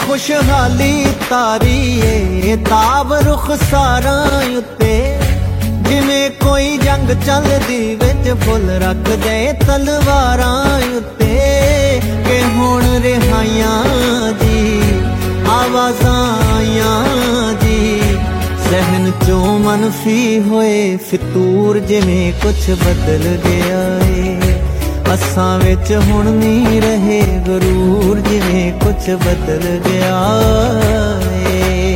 खुशहाली तारी ਏ ਤਾਬ रुखसारां उत्ते जिवें कोई जंग चलदी विच फुल रख दे तलवारां उत्ते कि हुण रिहाइयां दी आवाज़ां आईयां जी सहन चो मनफी होए फितूर जिवें कुछ बदल गया है असां विच हुण नहीं रहे गरूर जिवें कुछ बदल गया है।